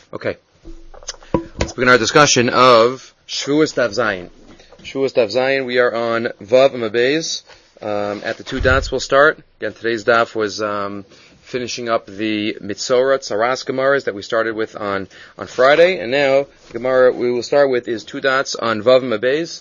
Okay, let's begin our discussion of Shavuos Daf Zayin. Shavuos Daf Zayin, we are on Vav and Mabez. At the two dots we'll start. Again, today's daf was finishing up the Mitzorah, Tzaras Gemaras that we started with on Friday. And now, the Gemara we will start with is two dots on Vav and Mabez.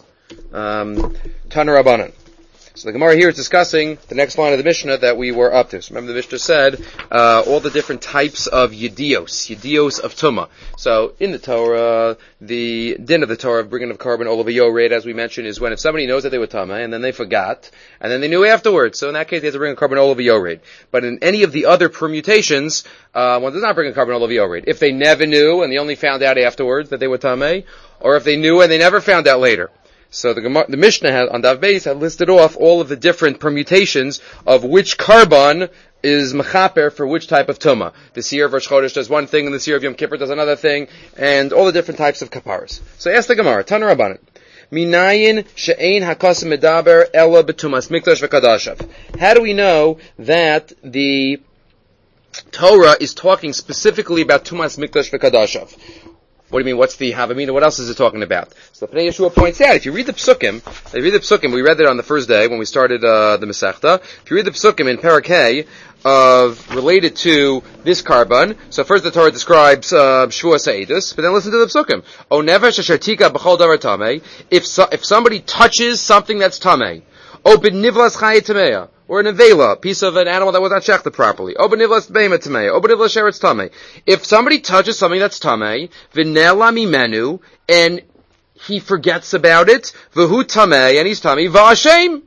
Tana Rabbanan. So the Gemara here is discussing the next line of the Mishnah that we were up to. So remember the Mishnah said all the different types of yedios of Tumah. So in the Torah, the din of the Torah of bringing of carbon olav yored, as we mentioned, is when if somebody knows that they were Tameh and then they forgot, and then they knew afterwards. So in that case, they have to bring a carbon olav yored. But in any of the other permutations, one does not bring a carbon olav yored. If they never knew and they only found out afterwards that they were Tameh, or if they knew and they never found out later. So the Mishnah on Daf Beis had listed off all of the different permutations of which carbon is mechaper for which type of tumah. This year of Rosh Chodesh does one thing, and this year of Yom Kippur does another thing, and all the different types of kaparas. So ask the Gemara, Tana Rabbanan, Minayin she'ein hakasim medaber ela betumas mikdash v'kadashav. How do we know that the Torah is talking specifically about tumas mikdash v'kadashav? What do you mean? What's the Havamina? What else is it talking about? So the Pnei Yeshua points out, if you read the Psukim, we read it on the first day when we started the Masechta. If you read the Psukim in Parak Hay, related to this carbon, so first the Torah describes Shavuos Ha'edus, but then listen to the Psukim. O nefesh asher tika b'chol davar tamei, if somebody touches something that's tamei, O b'nivlas chayei tameya, or an avela, a piece of an animal that was not shechted properly. O b'nivlas beima tamei, O b'nivlas sheretz tamei. If somebody touches something that's tamei, v'nela mimenu, and he forgets about it, v'hu tamei, and he's tamei, v'ashem,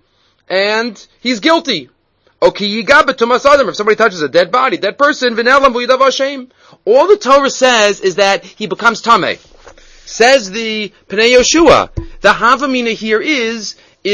and he's guilty. Okay, yigab b'tumas adam. If somebody touches a dead body, dead person, v'nelam v'yidav v'ashem. All the Torah says is that he becomes tamei. Says the Pnei Yeshua. The Havamina here is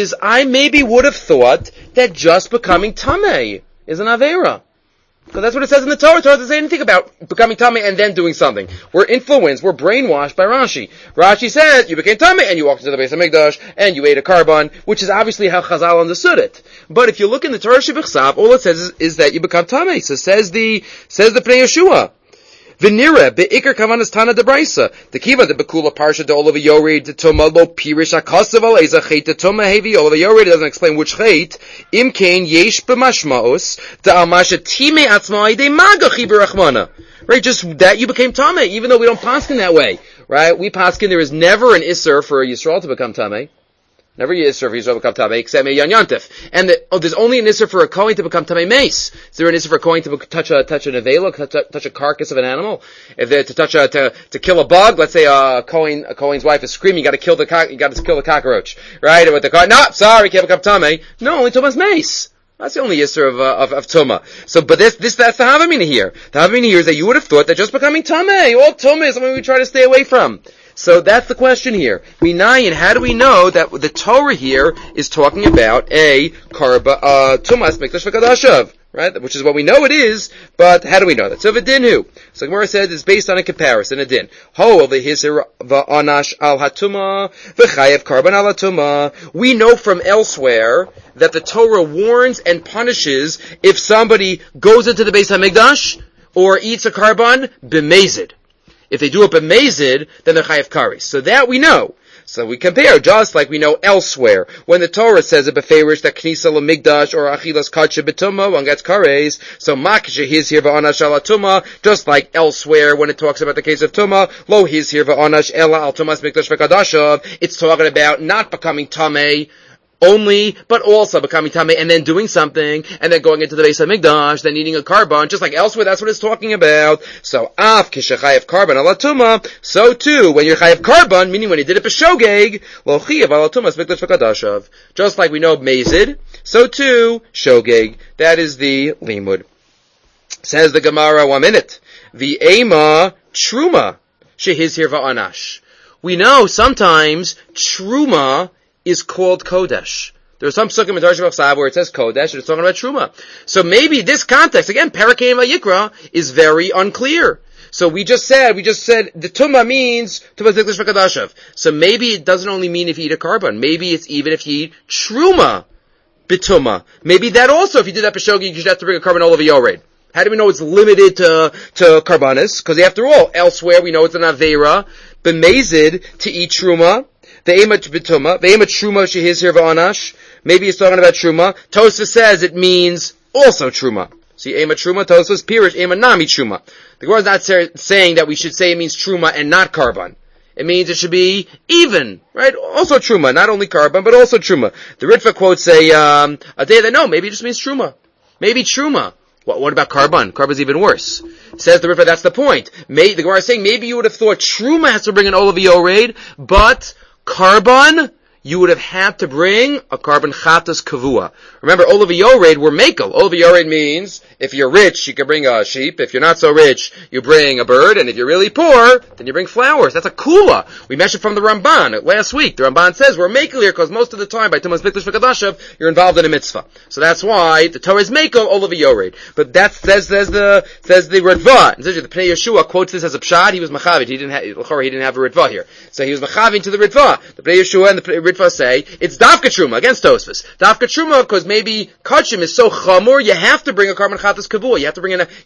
I maybe would have thought that just becoming Tameh is an Aveira. Because that's what it says in the Torah. The Torah doesn't say anything about becoming Tameh and then doing something. We're influenced, we're brainwashed by Rashi. Rashi says, you became Tameh and you walked into the Beis HaMikdash and you ate a carbon, which is obviously how Chazal understood it. But if you look in the Torah Shebechsav, all it says is that you become Tameh. So says the Pnei Yeshua. V'nira be'ikar kavanas tana debraisa. The kiva the bekula parsha de olav yored de tuma lo pirish akasav al eza chait de tuma hevi olav yored doesn't explain which chait. Im kain yesh b'mashmaos the amasha time atzma de maga chiber rachmana. Right, just that you became tameh, even though we don't paskin that way. Right, we paskin there is never an isser for a Yisrael to become tameh. Never Yisr for Yisrael to become Tameh, except Yan Yantif. And there's only an Isser for a Kohen to become Tameh Mace. Is there an Isser for a Kohen to touch an Avela, touch a carcass of an animal? If they're to kill a bug, let's say a Kohen's wife is screaming, you gotta kill the cockroach. Right? Or no, sorry, can't become Tameh. No, only Tumas Mace. That's the only Yisr of Tumah. So, but that's the Havamina here. The Havamina here is that you would have thought that just becoming Tameh, all Tumah is something we try to stay away from. So that's the question here. Minayin, how do we know that the Torah here is talking about a tumas mikdash v'kadashav, right? Which is what we know it is, but how do we know that? So v'dinhu. So Gemara says it's based on a comparison, a din. Ho v'hisir v'anash al hatuma v'chayev karban al hatuma. We know from elsewhere that the Torah warns and punishes if somebody goes into the Beis HaMikdash or eats a karban b'mezid. If they do it b'mezid, then they're chayav kares. So that we know. So we compare, just like we know elsewhere. When the Torah says a beferish that knisa l'migdash or achilas kadsha b'tumah, one gets kares. So mak shehiz here v'anash ala tumah, just like elsewhere when it talks about the case of tumah, lo hiz here v'anash ela al tumas mikdash v'kadashav. It's talking about not becoming tameh only, but also becoming tameh and then doing something, and then going into the Beis HaMikdash, then eating a carbon, just like elsewhere, that's what it's talking about. So, af kishachayev carbon ala tumah, so too, when you're chayev carbon, meaning when you did it b'shogeg, lo chiyav ala tumas mikdash v'kadashav. Just like we know mezid, so too, shogeg. That is the limud. Says the Gemara, 1 minute. V'ema truma, shehiz here va'anash. We know sometimes truma is called Kodesh. There are some psukim in Torah Shebachsav where it says Kodesh and it's talking about Truma. So maybe this context, again, Parakeh and Vayikra, is very unclear. So we just said the Tumah means Tumah Mikdash v'Kadashav. So maybe it doesn't only mean if you eat a carbon. Maybe it's even if you eat Truma B'Tumah. Maybe that also, if you did that B'Shogi, you should have to bring a carbon all over Yored. How do we know it's limited to karbanis? Because after all, elsewhere we know it's an avera, b'mezid, to eat truma. Ve'emat b'tuma, ve'emat truma shehizir v'anash. Maybe he's talking about truma. Tosfos says it means also truma. See, ema truma, Tosfos, pirish, ema nami truma. The Gemara is not saying that we should say it means truma and not karban. It means it should be even, right? Also truma, not only karban, but also truma. The Ritva quotes a day that no, maybe it just means truma. Maybe truma. What about karban? Karban's even worse. Says the Ritva, that's the point. The Gemara is saying maybe you would have thought truma has to bring an olav yored, but karban, you would have had to bring a karban chatas kavua. Remember, olav yored were makel. Olav yored means, if you're rich, you can bring a sheep. If you're not so rich, you bring a bird. And if you're really poor, then you bring flowers. That's a kula. We mentioned from the Ramban last week. The Ramban says we're makel here because most of the time, by Tumas Mikdash v'Kadashav, you're involved in a mitzvah. So that's why the Torah is makel, olav yored. But that says the Ritva. The Pnei Yeshua quotes this as a pshad. He was machavit. He didn't have a Ritva here. So he was machavin to the Ritva. The Pnei Yeshua and the Ritva say it's dafka truma against Tosfos. Dafka truma because maybe kachim is so chamur, you have to bring a karban chatas kavua. You have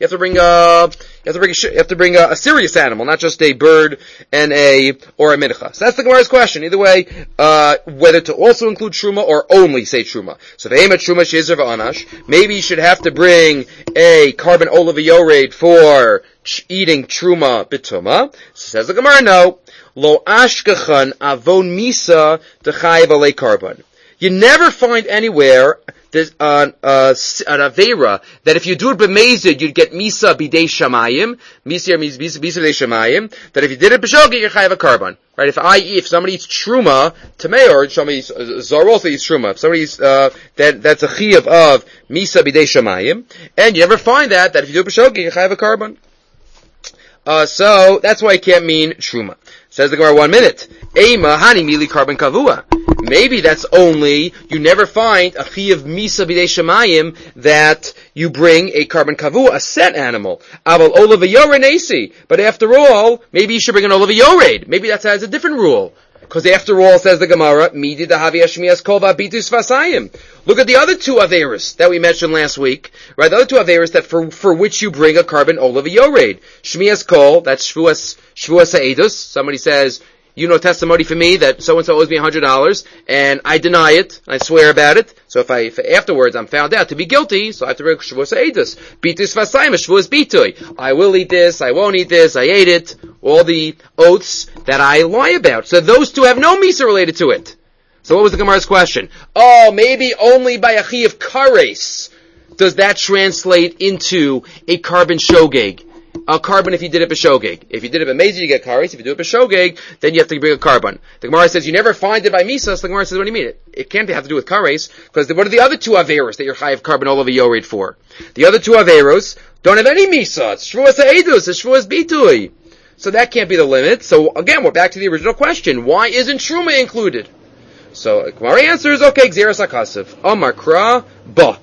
to bring a serious animal, not just a bird and a mincha. So that's the Gemara's question. Either way, whether to also include truma or only say truma. So ve'ema truma shezer v'anash. Maybe you should have to bring a karban olav yored for eating truma bituma. Says the Gemara, no. Lo ashkachan avon misa dechayev alei karban. You never find anywhere there's an avera that if you do it b'mezid, you'd get misa b'dei shamayim. Misa means misa b'dei shamayim. That if you did it b'shogeg, you're chayev a karban. Right? If somebody eats truma, tamei, or somebody zar also eats truma. If somebody eats, that's a chayev of misa b'dei shamayim. And you never find that if you do it b'shogeg, you're chayev a karban. So that's why it can't mean truma. Says the Gemara, 1 minute. Eima hani mili karban kavua. Maybe that's only, you never find a chiyav misa b'dei shemayim that you bring a karban kavua, a set animal. Aval olav yored nasi. But after all, maybe you should bring an olav yored. Maybe that has a different rule. Because after all, says the Gemara, midi dahavi hashmiyas kol v'abitus vasayim. Look at the other two averis that we mentioned last week. Right, the other two averis that for which you bring a karban olav yored. Shmiyas kol, that's shvuas ha'edus. Somebody says, you know testimony for me that so-and-so owes me $100, and I deny it, and I swear about it. So if afterwards I'm found out to be guilty, so I have to bring shvuas ha'edus. Bitus vasayim, shvuas bitui. I will eat this, I won't eat this, I ate it. All the oaths that I lie about. So those two have no misa related to it. So what was the Gemara's question? Oh, maybe only by a chi of kares does that translate into a karban shogeg. A karban if you did it b'shogeg. If you did it b'mezid, you get kares. If you do it b'shogeg, then you have to bring a karban. The Gemara says you never find it by misa. So the Gemara says, what do you mean? It can't have to do with kares, because what are the other two averos that you're chayav karban olav yored for? The other two averos don't have any misa. It's shvuas ha'edus, it's shvuas bitui. So that can't be the limit. So again, we're back to the original question. Why isn't truma included? So Gemara answers, okay, gzeras hakasav. Amar kra, ba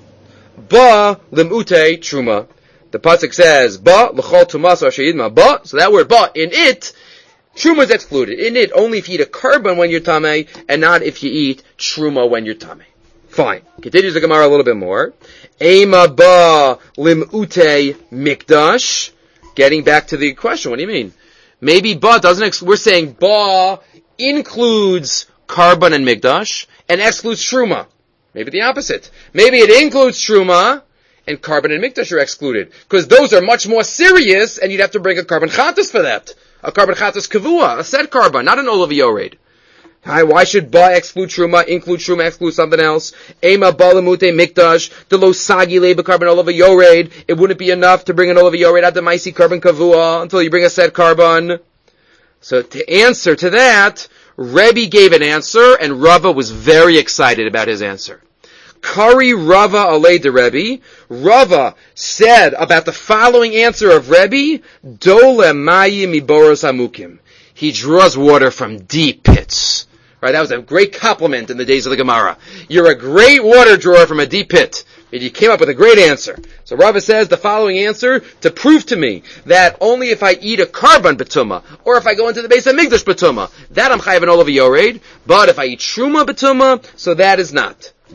limute truma. The pasuk says, ba l'chol tumas ashayidma ba. So that word ba, in it, truma is excluded. In it, only if you eat a karban when you're tamei, and not if you eat truma when you're tamei. Fine. Continues the Gemara a little bit more. Ema ba limute mikdash. Getting back to the question, what do you mean? Maybe ba doesn't, we're saying ba includes karban and mikdash, and excludes truma. Maybe the opposite. Maybe it includes truma, and karban and mikdash are excluded. Because those are much more serious, and you'd have to bring a karban chatas for that. A karban chatas kavua, a set karban, not an olav yored. Why should ba exclude truma, include truma, exclude something else? Ema ba lemute mikdash, the lo sagi leba karban olav yored. It wouldn't be enough to bring an olav yored at the maisi karban kavua until you bring a set karban. So to answer to that, Rebbe gave an answer, and Rava was very excited about his answer. Kari Rava alei de Rebbe. Rava said about the following answer of Rebbe, Dole mayim miboros amukim. He draws water from deep pits. Right, that was a great compliment in the days of the Gemara. You're a great water drawer from a deep pit. And you came up with a great answer. So Rava says the following answer to prove to me that only if I eat a karban betuma, or if I go into the base of Mikdash betuma, that I'm chayav an olav yored. But if I eat truma betuma, so that is not.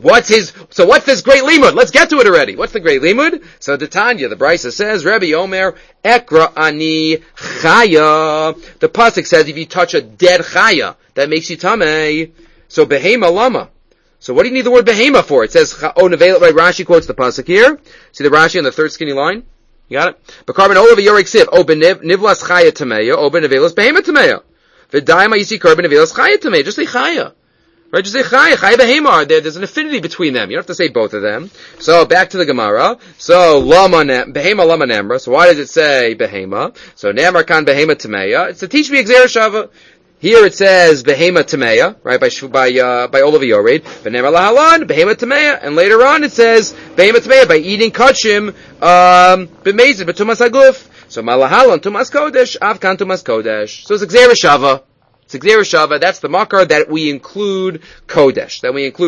what's this great limud? Let's get to it already. What's the great limud? So the Tanya, the Brisa says, Rebbe Omer, Ekra ani chaya. The pasuk says if you touch a dead chaya, that makes you tamei. So behema lama. So what do you need the word behema for? It says, right, Rashi quotes the pasuk here. See the Rashi on the third skinny line? You got it? B'karban olav yorik siv, o benivlas chaya tameya, o benevelas behema tameya. V'daima you see karban nevelas chaya tameya. Just say chaya. Right, just say chaya behema. There's an affinity between them. You don't have to say both of them. So back to the Gemara. So behema lama nemra. So why does it say behema? So nemar kan behema tameya. It's to teach me exer shava. Here it says behema tameya, right, by Olav Yored. Behema lahalan, behema tameya, and later on it says behema tameya by eating kachim b'mezid b'tumas aguf. So malahalan tumas kodesh, avkan tumas kodesh. So it's exer shava. It's exer shava. That's the makar that we include kodesh.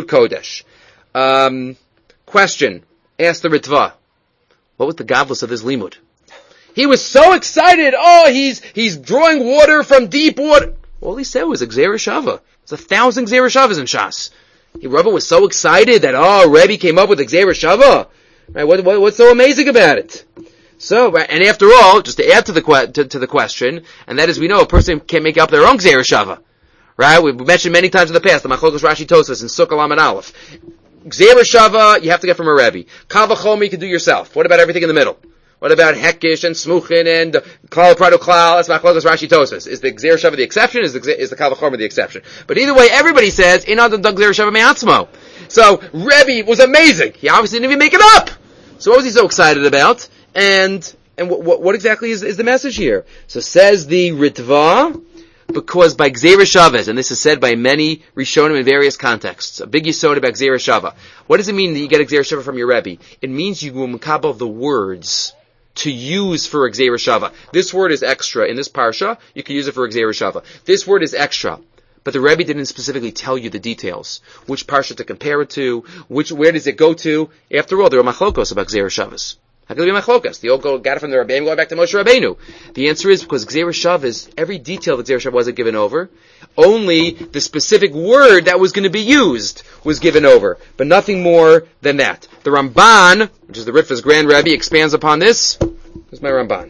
Question. Ask the Ritva. What was the gavlus of this limud? He was so excited. Oh, he's drawing water from deep water. All he said was Gzeira Shava. There's 1,000 Gzeira Shavas in Shas. Rebbe was so excited that, Rebbe came up with Gzeira Shava. Right? What's so amazing about it? So, right, and after all, just to add to the question, and that is, we know a person can make up their own Gzeira Shava. Right? We've mentioned many times in the past, the Machlokes Rashi Tosfos and Sukkah Lamed Aleph. Gzeira Shava, you have to get from a Rebbe. Kal V'chomer, you can do yourself. What about everything in the middle? What about Hekish and Smuchin and Klal Prado Klal? That's Machlokes Rashi Tosfos. Is the Gzeira Shava the exception? Is the Kal V'chomer the exception? But either way, everybody says, in Adam Gzeira Shava Me'atzmo. So, Rebbe was amazing. He obviously didn't even make it up. So what was he so excited about? And what exactly is the message here? So says the Ritva, because by Gzeira Shavas, and this is said by many Rishonim in various contexts, a big yisod about Gzeira Shava. What does it mean that you get a Gzeira Shava from your Rebbe? It means you will makabel the words to use for Gzeira Shava. This word is extra. In this parsha, you can use it for Gzeira Shava. This word is extra. But the Rebbe didn't specifically tell you the details. Which parsha to compare it to, where does it go to? After all, there are machlokos about Gzeira Shavas. How can there be machlokos? They all got it from the Rebbeim going back to Moshe Rabbeinu. The answer is because Gzeira Shavas, every detail of Gzeira Shava wasn't given over. Only the specific word that was going to be used was given over. But nothing more than that. The Ramban, which is the Ritva's Grand Rebbe, expands upon this. Here's my Ramban.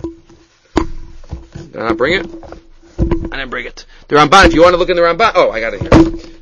Did I not bring it? I didn't bring it. The Ramban, if you want to look in the Ramban, I got it here.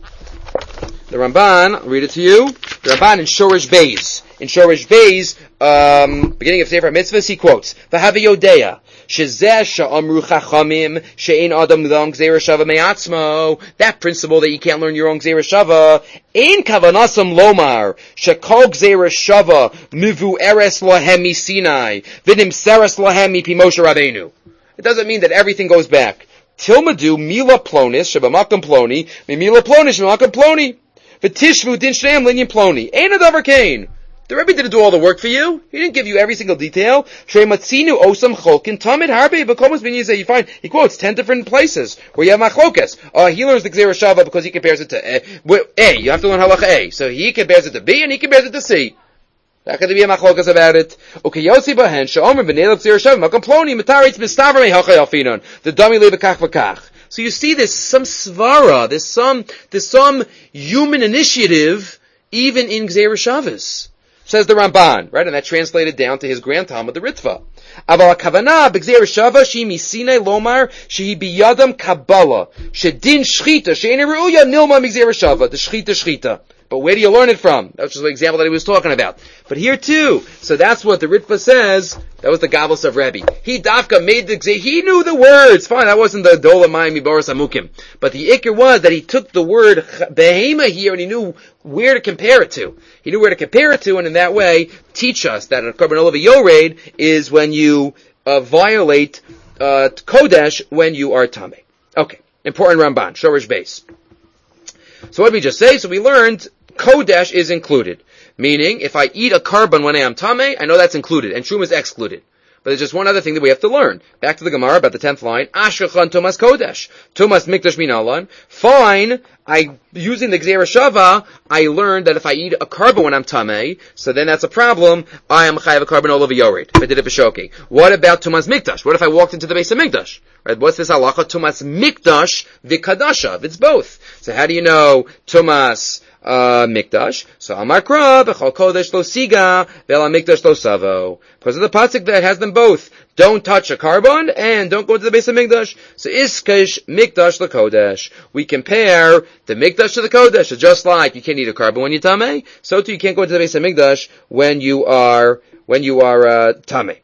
The Ramban, I'll read it to you. The Ramban in Shoresh Beis. In Shoresh Beis, beginning of Sefer HaMitzvahs, he quotes, V'havi Yodea, Shezeh sha'amru chachamim, she'ein adam l'am gzeira shava me'atzmo. That principle that you can't learn your own gzeira shava, ein kavanasam lomar, shekol gzeira shava, mivu eres lahem misinai, v'nimseres lahem mipi Moshe Rabbeinu. It doesn't mean that everything goes back. Tilmadu mila plonis, shabamakam ploni, mila plonis, shabamakam ploni. V'tishvu din shneim linyan ploni. Ein adavar kain. The Rebbe didn't do all the work for you. He didn't give you every single detail. Shreimatzinu osam cholkin tamid harbe b'komus b'nizeh. You find, he quotes 10 different places where you have machlokas. He learns the Gzeira Shava because he compares it to A. You have to learn halacha A. So he compares it to B and he compares it to C. How could there be a machlokas about it? Okay, Yossi Bahen, Sha'omer b'nei Gzeira Shava, makam ploni, mataritz b'stavra me'hachai alfinon. The dummy leave v'kach v'kach. So you see there's some svara, there's some human initiative even in Gzeira Shavas. Says the Ramban, right? And that translated down to his grand Talmud, the Ritva. Aval kavana b'gzeira shava she misine lomar shehi biyadam kabbalah shedin shchita she'ena ru'uya nilma b'gzeira shava the shchita. But where do you learn it from? That's just the example that he was talking about. But here too, so that's what the Ritva says. That was the Gavos of Rebbe. He dafka made the gzeira. He knew the words. Fine, that wasn't the Dola Mayim Boris Amukim. But the ikr was that he took the word behema here and he knew where to compare it to. He knew where to compare it to, and in that way teach us that a Korban Olav Yored is when you violate Kodesh when you are Tameh. Okay, important Ramban, Shoresh Beis. So what did we just say? So we learned Kodesh is included. Meaning, if I eat a carbon when I am Tameh, I know that's included, and Truma is excluded. But there's just one other thing that we have to learn. Back to the Gemara, about the 10th line. Ashkechan Tumas Kodesh. Tumas Mikdash Minalan. Fine. using the Gzeira Shava, I learned that if I eat a carbon when I'm tamei, so then that's a problem. I am chayav a carbon all over yored. If I did it b'shoki. What about Tumas Mikdash? What if I walked into the base of Mikdash? Right? What's this halacha? Tumas Mikdash v'kadashav. It's both. So how do you know Tumas Mikdash? So Amakra b'chol kodesh lo siga ve'la Mikdash lo savo. Because of the pasuk that has them both. Don't touch a carbon and don't go to the base of Mikdash. So iskish Mikdash la kodesh. We compare the Mikdash to the kodesh. So just like you can't eat a carbon when you're tamei, so too you can't go into the base of Mikdash when you are tamei.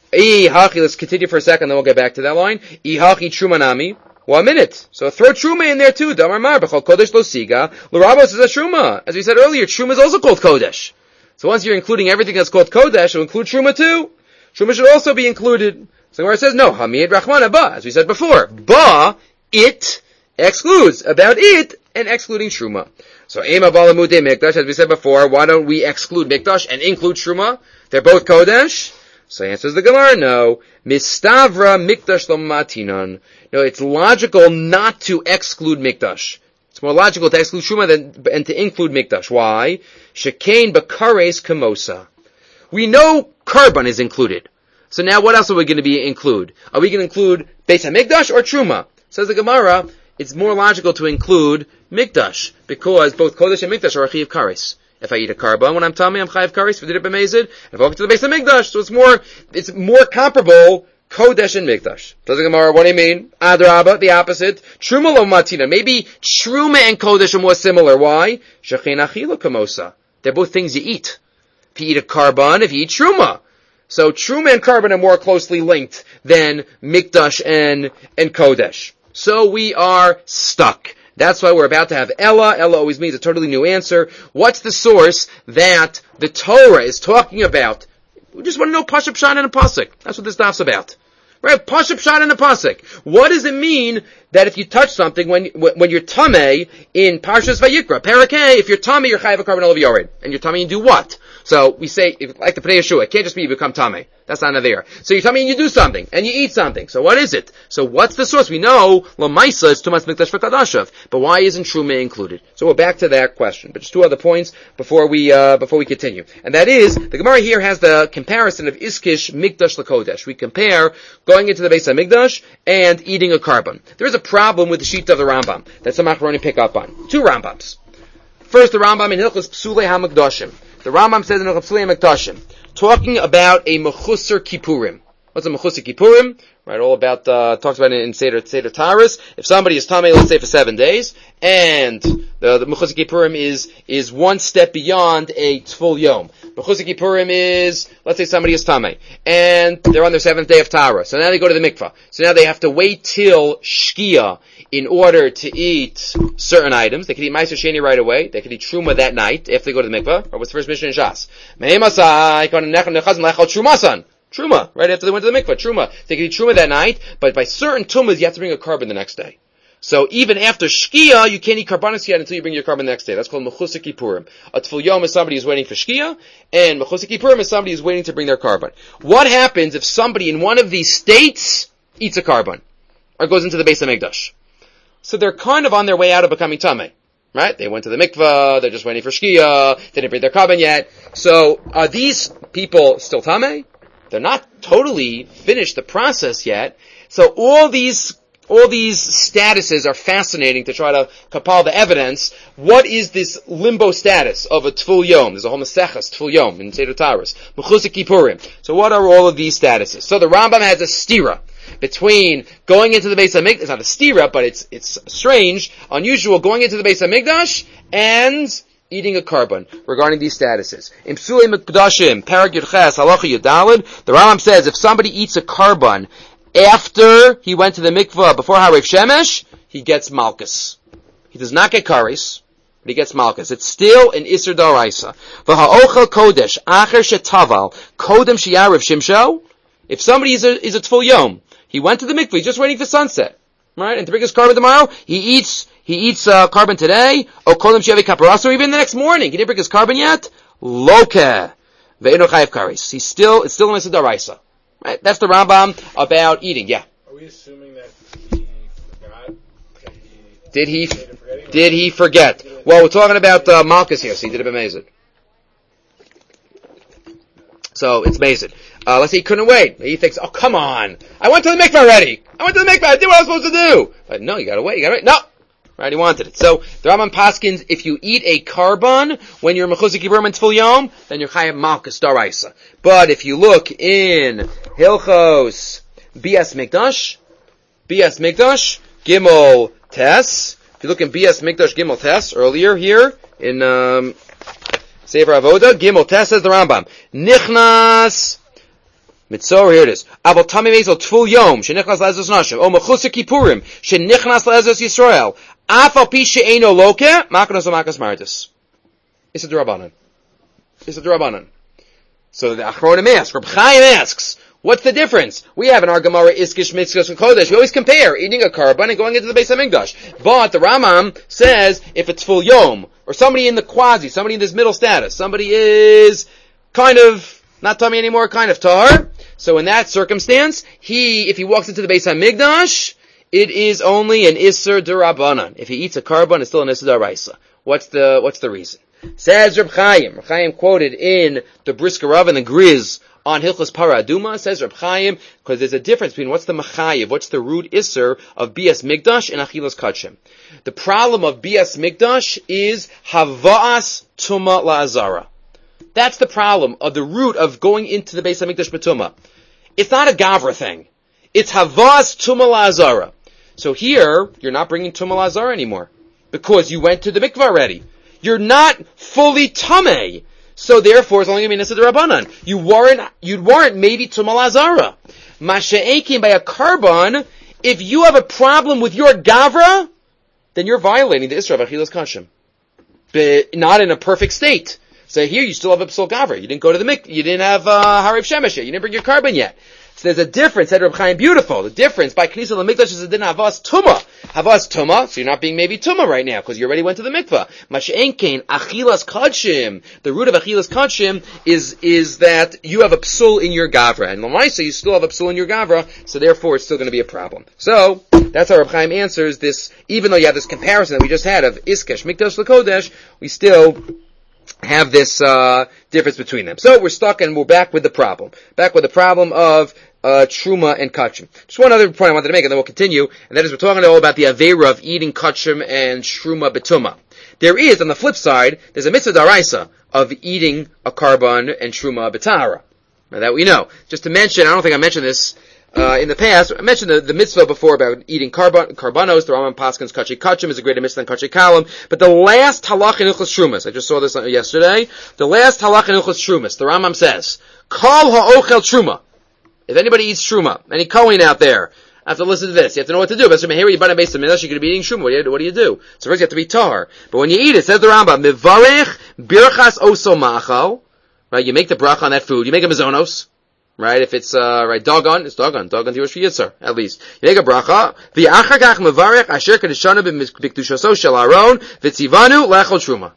Let's continue for a second, then we'll get back to that line. Ihachi trumanami. 1 minute. So throw truma in there too. Damar mar b'chol kodesh lo siga. L'rabos is a truma. As we said earlier, truma is also called kodesh. So once you're including everything that's called kodesh, it'll include truma too. Truma should also be included. So where it says no, hamid rachmana ba, as we said before, ba it excludes about it and excluding truma. So ema balamude mikdash, as we said before, why don't we exclude mikdash and include truma? They're both kodesh. So answers the Gemara, no. Mistavra mikdash lo matinan. No, it's logical not to exclude mikdash. It's more logical to exclude truma than to include mikdash. Why? Shekain bakares kamosa. We know carbon is included. So now what else are we going to include? Are we going to include Beis HaMikdash or Truma? Says the Gemara, it's more logical to include Mikdash, because both Kodesh and Mikdash are a Chiyav Kares. If I eat a carbon when I'm tamei, I'm Chayav Kares. If I did it b'mezid, if I walk to the Beis HaMikdash, so it's more comparable, Kodesh and Mikdash. Says the Gemara, what do you mean? Adrabah, the opposite. Truma lo matina. Maybe Truma and Kodesh are more similar. Why? Shechein achila kamosa. They're both things you eat. If you eat a carbon, if you eat truma. So truma and carbon are more closely linked than mikdash and kodesh. So we are stuck. That's why we're about to have Ella. Ella always means a totally new answer. What's the source that the Torah is talking about? We just want to know Pashup Pshat and a Pasuk. That's what this daf's about. Right? Pashup Pshat and a Pasuk. What does it mean that if you touch something when you're tamei in Parshas Vayikra, Parakeh, if you're tamei, you're chayav a carbon all of yored, and you're tamei, you do what? So we say, like the Pnei Yeshua, it can't just be you become tamei. That's not there. So you're tamei and you do something, and you eat something. So what is it? So what's the source? We know Lamaisa is Tumas Mikdash v'Kadashav, but why isn't Truma included? So we're back to that question. But just two other points before we continue, and that is the Gemara here has the comparison of Iskish Mikdash l'Kodesh. We compare going into the Beis HaMikdash and eating a carbon. There is a problem with the sheet of the Rambam that some Achronim pick up on. Two Rambams. First, the Rambam in Hilchos Psulei HaMikdashim. The Rambam says in Hilchos Psulei HaMikdashim, talking about a Mechusar Kippurim. What's a Mechusar Kippurim? Right, all about, talks about it in Seder Taurus. If somebody is tamei, let's say for 7 days, and the Mechusar Kippurim is one step beyond a Tful Yom. Mechusar Kippurim is, let's say somebody is tamei, and they're on their 7th day of Taurus. So now they go to the mikvah. So now they have to wait till Shkia in order to eat certain items. They could eat Meiser Sheni right away. They could eat Truma that night after they go to the mikvah. Or what's the first mission in Shas? Truma, right after they went to the mikvah, Truma. They could eat Truma that night, but by certain tumas, you have to bring a carbon the next day. So even after Shkia, you can't eat karbanis yet until you bring your carbon the next day. That's called Mechusar Kippurim. A Tful Yom is somebody who's waiting for Shkia, and Mechusar Kippurim is somebody who's waiting to bring their carbon. What happens if somebody in one of these states eats a carbon, or goes into the Beis HaMikdash? So they're kind of on their way out of becoming tamei. Right? They went to the mikvah, they're just waiting for Shkia, they didn't bring their carbon yet. So are these people still tamei? They're not totally finished the process yet. So all these statuses are fascinating to try to compile the evidence. What is this limbo status of a Tful Yom? There's a whole Maseches Tful Yom in Seder Taurus. Mechusar Kippurim. So what are all of these statuses? So the Rambam has a stira between going into the Beis HaMikdash. It's not a stira, but it's strange, unusual, going into the Beis HaMikdash and eating a carbon regarding these statuses. In Psulei Mikdashim, Parag Yudches, Halacha Yudalid, the Rambam says if somebody eats a carbon after he went to the mikvah before Harif Shemesh, he gets malchus. He does not get kares, but he gets malchus. It's still an Isser D'Oraisa. V'ha'ochel kodesh acher shetaval kodem sheyariv shimsho. If somebody is a Tful Yom, he went to the mikvah, he's just waiting for sunset, right? And to bring his carbon tomorrow, he eats carbon today, or kodem sheyavi kaparas, or even the next morning. He didn't bring his carbon yet. Loke ve'eno chayav kares. It's still an Isser D'Oraisa. Right? That's the Rambam about eating. Yeah. Are we assuming that he forgot? Did he? Did he forget? Well, we're talking about Malchus here, so he did it amazing. So it's amazing. Let's say he couldn't wait. He thinks, oh, come on. I went to the mikvah already. I did what I was supposed to do. But no, you gotta wait. No. Right, he wanted it. So, the Rambam paskins, if you eat a carbon when you're mechuzik yiburim and tfil yom, then you're chayav malchus daraisa. But if you look in Hilchos Bias Mikdash, Gimel Tes, if you look in Bias Mikdash Gimel Tes, earlier here, in, Sefer Avoda, Gimel Tes says the Rambam, Nichnas, Mitzor, here it is. Aval Tami Mezel Tful Yom, Shenichnas Lezos Nashim, O Mechusik Kippurim, Shenichnas Lezos Yisrael, Afal Pi She'eino Loke, Makanos Amakas Mardis. It's a D'Rabbanan. So the Achronim asks, Reb Chaim asks, what's the difference? We have in our Gemara Iskish, Mitzvos, and Kodesh. We always compare eating a carbon and going into the Beis HaMikdash. But the Rambam says if it's Tful Yom, or somebody in the quasi, somebody in this middle status, somebody is kind of not tummy anymore, kind of tahar. So in that circumstance, if he walks into the Beis HaMikdash, it is only an Isser D'Rabbanan. If he eats a carbon, it's still an Isser D'Oraisa. What's the reason? Says Reb Chaim. Reb Chaim quoted in the Brisker Rav and the Griz on Hilchos Para Aduma, says Reb Chaim, because there's a difference between what's the Machayev, what's the root Isser of Bias Mikdash and Achilas Kachim. The problem of Bias Mikdash is Hava'as Tuma La'azara. That's the problem of the root of going into the Beis HaMikdash B'Tumah. It's not a Gavra thing. It's Hava'as Tuma La'azara. So here, you're not bringing Tuma La'azara anymore. Because you went to the mikvah already. You're not fully Tameh. So therefore, it's only going to be Nisa D'Rabbanan. You'd warrant maybe Tuma La'azara. Masha'ekim by a carbon, if you have a problem with your Gavra, then you're violating the Isra of Achilas Kashim. But not in a perfect state. So here you still have a Psul Gavra. You didn't go to the mikvah. You didn't have Hariv Shemesh yet. You didn't bring your carbon yet. So there's a difference, said Reb Chaim, beautiful. The difference by Knesset LaMikdash is it didn't Havas Tumah. Havas Tumah, so you're not being maybe Tumah right now, because you already went to the mikvah. Mash'en Kain, Achilas Kachim. The root of Achilas Kachim is that you have a psul in your Gavra. And Lamaisa, you still have a psul in your Gavra, so therefore it's still going to be a problem. So, that's how Reb Chaim answers this, even though you have this comparison that we just had of Iskesh, Mikdash L'Kodesh, we still have this difference between them. So we're stuck and we're back with the problem. Back with the problem of Truma and Kachim. Just one other point I wanted to make, and then we'll continue, and that is we're talking all about the Aveira of eating Kachim and Truma Betuma. There is, on the flip side, there's a Mitzvah D'Oraisa of eating a Karban and Truma Betara. Now that we know. Just to mention, I don't think I mentioned this in the past, I mentioned the mitzvah before about eating karbanos. The Rambam Paskins Kachi Kachim is a greater mitzvah than Kachi Kalam. But the last halach in Ilchos Trumas, I just saw this yesterday, the last halach in Ilchos Trumas, the Rambam says, Kol ha'ochel truma. If anybody eats truma, any Kohen out there, I have to listen to this. You have to know what to do. But here you buy a base of midrash, you're going to be eating shuma. What do you do? So first you have to be tar. But when you eat it, says the Rambam, Mivarech birchas oso machal. Right, you make the bracha on that food. You make a mizonos. Right, if it's, dogon, it's dogon. Dogon Jewish for Yitzhar, at least. You make a bracha. V'achakach mevarech asher kadeshana b'biktushaso shel Aaron v'tzivanu lechol truma.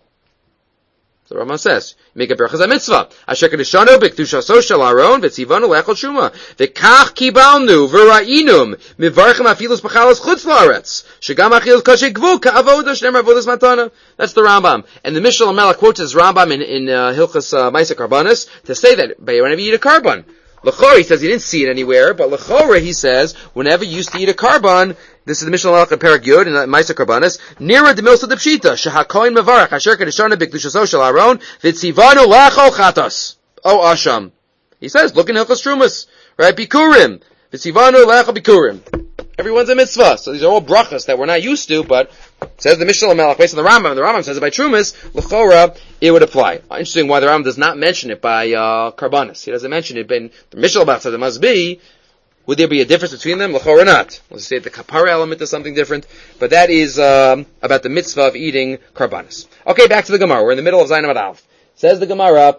So Rambam says, you make a bracha za mitzvah. Asher kadeshana b'biktushaso shel Aaron v'tzivanu lechol truma. V'kach kibalnu v'ra'inum mivarechem afilos b'chalos chutz la'aretz. Shegam achilos kosher gvul ka'avoda shneimar avodas matana. That's the Rambam. And the Mishnah Lamelech quotes this Rambam in Hilchos Ma'aseh Karbanos to say that whenever you eat a carbon, L'chora, he says he didn't see it anywhere, but L'chora, he says, whenever you used to eat a carbon, this is the Mishnah Lamelech in Perek Yud, in Ma'aseh Karbanos, Nira demilsa depshita, shehakoin mevarach, asher kadeshana b'kedushaso shel Aaron, v'tzivanu lachol chatos. Oh, Asham. He says, look in Hilchos Trumas, right? Bikurim. V'tzivanu lachol bikurim. Everyone's a mitzvah. So these are all brachas that we're not used to, but says the Mishnah Lamelech based on the Rambam, and the Rambam says it by Trumas, L'chora, it would apply. Interesting why the Rambam does not mention it by Karbanos. He doesn't mention it, but the Mishnah Lamelech says it must be. Would there be a difference between them? L'chora or not? Let's say the kapara element is something different, but that is about the mitzvah of eating Karbanos. Okay, back to the Gemara. We're in the middle of Zayin Amud Aleph. Says the Gemara,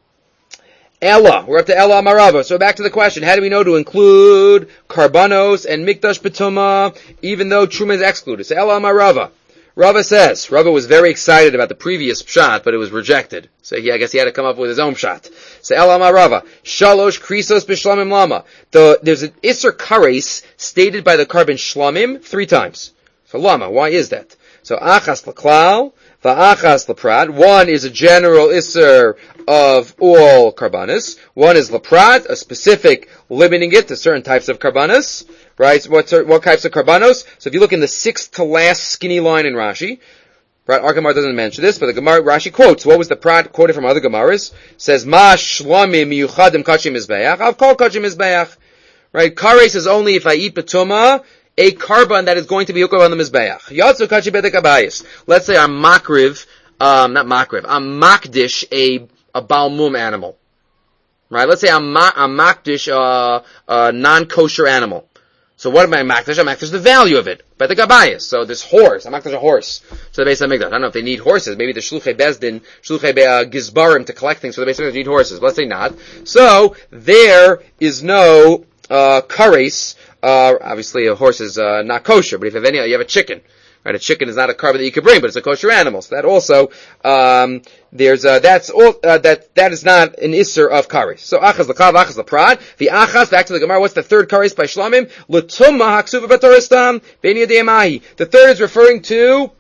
Ella. We're up to Ella Amarava. So back to the question. How do we know to include Karbanos and Mikdash B'Tumah, even though Truma is excluded? So Ella Amarava. Rava says, Rava was very excited about the previous pshat, but it was rejected. So I guess he had to come up with his own pshat. So Ella Amarava. Shalosh Krisos B'Shlamim Lama. There's an Isser Kares stated by the carbon Shlamim 3 times. So Lama, why is that? So achas l'klal, va'achas l'prat. One is a general isser of all karbanis. One is l'prat, a specific limiting it to certain types of karbanis. Right? What types of karbanos? So if you look in the sixth to last skinny line in Rashi, right, our Gemara doesn't mention this, but the Gemara, Rashi quotes, what was the prat quoted from other Gemaras? Says, Ma shlamim yuchadim kachim mizbeach, I've called kachim mizbeach. Right, kares is only if I eat betuma, a karban that is going to be hooked on the mizbeach. Yatsu kachi bedek abayis. Let's say I'm I'm makdish a balmum animal. Right, let's say I'm makdish a non-kosher animal. So what am I makdash? I'm makdash the value of it. But the gabayas. So this horse, I'm makdash a horse. So the Beis HaMikdash. I don't know if they need horses. Maybe the shluchei bezdin, shluchei gizbarim to collect things for the Beis HaMikdash need horses. But let's say not. So there is no kares. Obviously a horse is not kosher. But if you have a chicken. Right, a chicken is not a carbon that you could bring, but it's a kosher animal. So that also, that is not an isser of kares. So achas l'kav, achas l'prad. The achas, back to the Gemara, what's the third kares by shlamim? L'tumma haksuva b'toristam, b'ni yadei. The third is referring to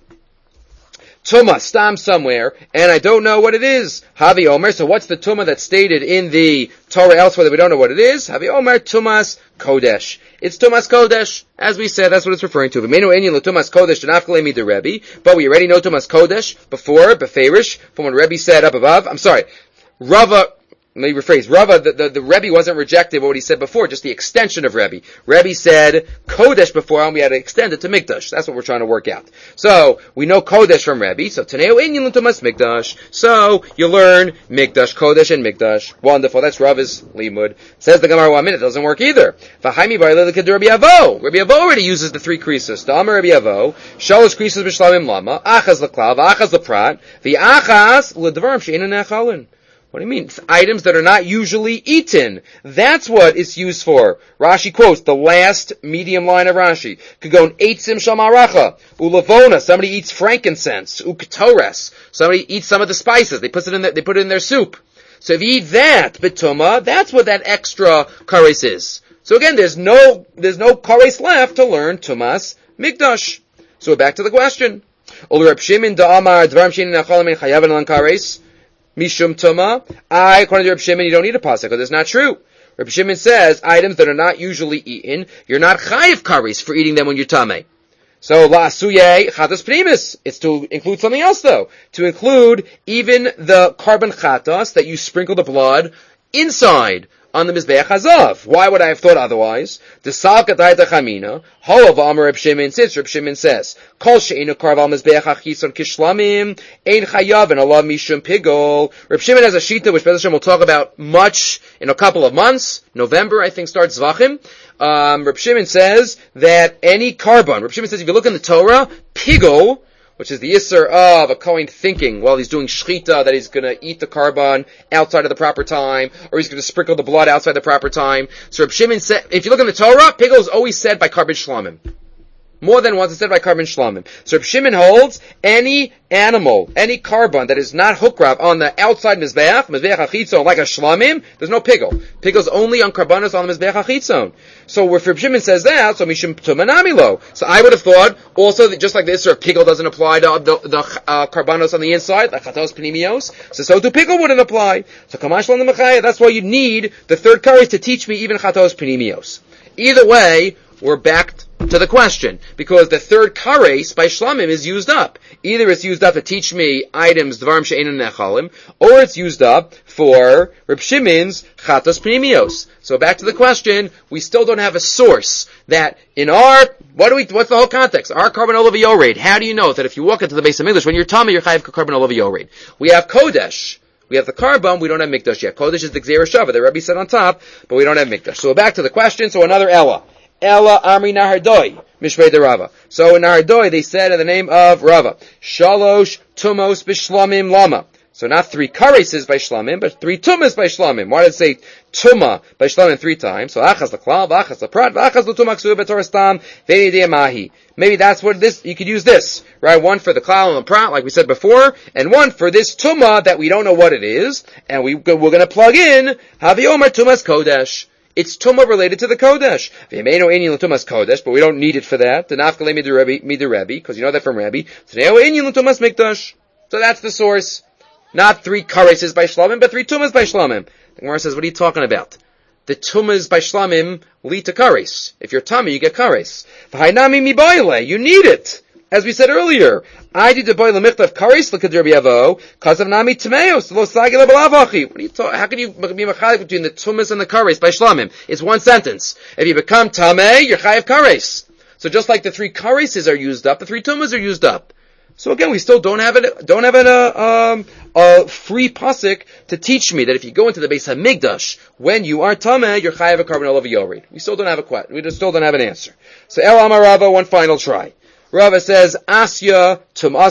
Tumah, stam somewhere, and I don't know what it is. Havi Omer, so what's the Tumah that's stated in the Torah elsewhere that we don't know what it is? Havi Omer, Tumas Kodesh. It's Tumas Kodesh. As we said, that's what it's referring to. V'meinu enyin l'Tumas Kodesh d'nafkalei midei Rebbe, but we already know Tumas Kodesh before, beferish, from what Rebbe said up above. I'm sorry, Rava, let me rephrase. Rava, the Rebbe wasn't rejected what he said before, just the extension of Rebbe. Rebbe said Kodesh before, and we had to extend it to Mikdash. That's what we're trying to work out. So, we know Kodesh from Rebbe, so Taneo Inyan L'Tumas Mikdash. So, you learn Mikdash, Kodesh, and Mikdash. Wonderful, that's Rava's limud. Says the Gemara 1 minute, doesn't work either. V'haimi bar leleked Rabbi Avo. Rabbi Avo already uses the three krisos. The Amar Rabbi Avo, Shalosh krisos b'shlamim lama, Achaz l'klal, v'achaz l'prat, v'achaz l'dvarim she'einu ne'achalin. What do you mean? It's items that are not usually eaten. That's what it's used for. Rashi quotes the last medium line of Rashi. Kagon eitzim shal maracha. Ulavona. Somebody eats frankincense. Uktores. Somebody eats some of the spices. They put it in their soup. So if you eat that, betuma, that's what that extra kares is. So again, there's no kares left to learn tumas mikdash. So back to the question. Ol Reb Shimon da'amar dvarim she'einu ne'achalin chayav lan kares. Mishum Tuma. According to Reb Shimon, you don't need a pasuk, because it's not true. Reb Shimon says, items that are not usually eaten, you're not chayiv kares for eating them when you're tamei. So, la'asuye chatas primis. It's to include something else, though. To include even the carbon chatas that you sprinkle the blood inside on the Mizbeach Hazav. Why would I have thought otherwise? The Salka Daita Chamina, Holav Amar Reb Shimon, since Reb Shimon says, Kol she'enu karv al Mizbeach HaChison kishlamim, ein chayav and alav mishum pigol. Reb Shimon has a shita, which Bezrat Hashem will talk about much in a couple of months. November, I think, starts Zvachim. Reb Shimon says that any carbon, Reb Shimon says, if you look in the Torah, pigol, which is the isser of a Kohen thinking while he's doing shchita that he's going to eat the carbon outside of the proper time, or he's going to sprinkle the blood outside the proper time. So Reb Shimon said, if you look in the Torah, pigol is always said by carbon shlamim. More than once it's said by carbon shlamim. So Reb Shimon holds any animal, any carbon that is not hukrav on the outside mizbeach hachitzon, like a shlamim, there's no pigol. Pigol's only on karbanos on the mizbeach hachitzon. So if Reb Shimon says that, so mishum tumanamilo. So I would have thought also that just like the issur of pigol doesn't apply to the karbanos on the inside, like chatos panimios, so to pigol wouldn't apply. So kamash l'an l'machaya, that's why you need the third kares to teach me even chatos panimios. Either way, we're back to the question, because the third kares by shlamim is used up. Either it's used up to teach me items dvarim she'einu ne'achalim, or it's used up for Reb Shimon's chatos pnimios. So back to the question, we still don't have a source that in our, what's the whole context? Our carbon olav yored. How do you know that if you walk into the Beis HaMikdash, when you're tummy, you're chayiv carbon olav yored? We have kodesh. We have the carbon, we don't have mikdash yet. Kodesh is the gzeira shava, the Rebbe said on top, but we don't have mikdash. So back to the question, so another Ella. Ella Amri Nahardoi, Mishmei de Rava. So in Nahardoi, they said in the name of Rava, Shalosh Tumos Bishlamim Lama. So not 3 kareses by Shlamim, but 3 tumas by Shlamim. Why did it say Tuma by Shlamim 3 times? So Achaz l'klal, V'achaz l'prat, V'achaz l'tumak suya b'torastam, V'eni de'amahi. Maybe that's what you could use this, right? One for the klal and the prat, like we said before, and one for this Tuma that we don't know what it is, and we're going to plug in, Havi Omer Tumas Kodesh. It's tumah related to the kodesh. V'yemeinu einyin l'tumas kodesh, but we don't need it for that. The nafkale midir Rebbe, because you know that from Rebbe. T'neo einyin l'tumas mikdash. So that's the source. Not 3 kareses by shlamim, but 3 tumas by shlamim. The Gemara says, what are you talking about? The tumas by shlamim lead to kares. If you're tummy, you get kares. V'hainami mi boile, you need it. As we said earlier, I did the boile michtav kares l'kadir b'yavo, cause of nami tmeos, lo sagila b'lavachi. What are you talking? How can you be machalik between the tumas and the kares by shlamim? It's one sentence. If you become tameh, you're chayav kares. So just like the 3 kareses are used up, the 3 tumas are used up. So again, we still don't have a free pasuk to teach me that if you go into the Beis Hamikdash when you are tameh, you're chayav a carbon olav yored. We still don't have still don't have an answer. So El Amar Rava, one final try. Rava says Asya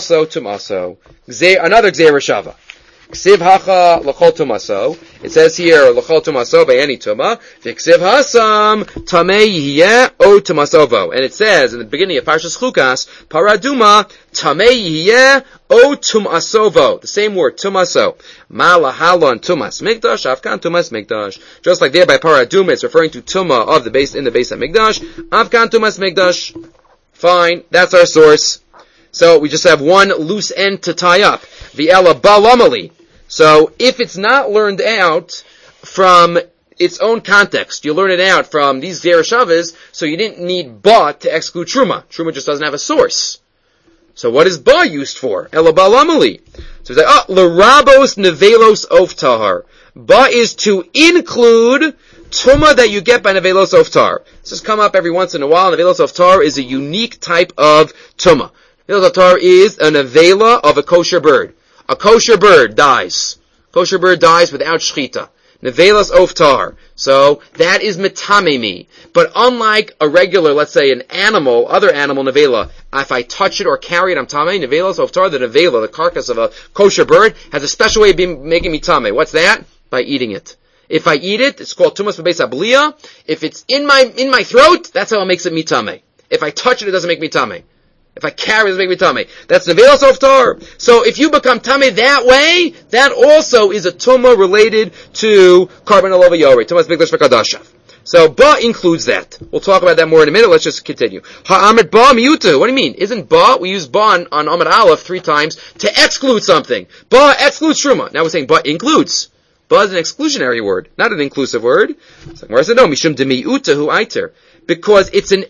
tumaso. Another gzeira shava. Ksiv hacha l'chol tumaso. It says here l'chol tumaso by any tuma. V'ksiv hasam tamei yihye o tumasovo. And it says in the beginning of Parshas Chukas, paraduma tamei yihye o tumasovo. The same word tumaso. Ma lahalon tumas mikdash avkan tumas mikdash. Just like there by paraduma, it's referring to tuma of the base in the Beis Hamikdash. Avkan tumas mikdash. Fine, that's our source. So we just have one loose end to tie up. V'ela balamali. So if it's not learned out from its own context, you learn it out from these Zereshavas, so you didn't need ba to exclude truma. Truma just doesn't have a source. So what is ba used for? Ela balamali. So it's like, l'rabos nevelos of tahar. Ba is to include tuma that you get by nevelos of tar. This has come up every once in a while. Nevelos of tar is a unique type of tuma. Nevelos of tar is a nevela of a kosher bird. A kosher bird dies. Kosher bird dies without shchita. Nevelas oftar. So that is metamemi. But unlike a regular, let's say an animal, other animal nevela, if I touch it or carry it, I'm tamei. Nevelas oftar, the nevela, the carcass of a kosher bird, has a special way of making me tamei. What's that? By eating it. If I eat it, it's called tumas b'beis abliya. If it's in my throat, that's how it makes it mitame. If I touch it, it doesn't make me tamei. If I carry, it doesn't make me tamei. That's nevelas oftar. So if you become tamei that way, that also is a tuma related to carbon olova yori, tumas biglash v'kadashav. So ba includes that. We'll talk about that more in a minute. Let's just continue. Ha'amid ba miyutu. What do you mean? Isn't ba? We use ba on Amid Aleph 3 times to exclude something. Ba excludes truma. Now we're saying ba includes. Ba is an exclusionary word, not an inclusive word. So where is it? No, mishum demiyutahu aiter. Because it's an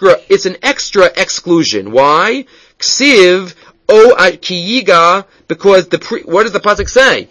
extra exclusion. Why? Ksiv o kiyiga, because what does the pasuk say?